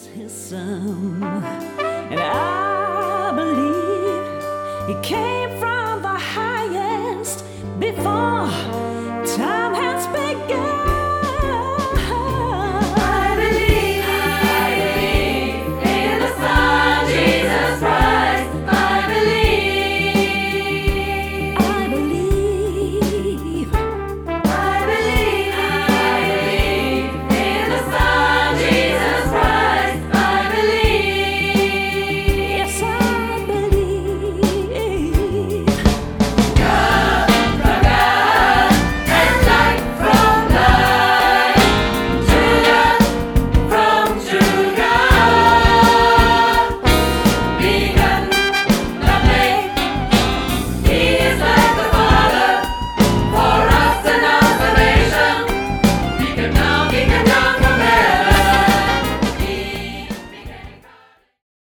his son. And I believe he came from the highest before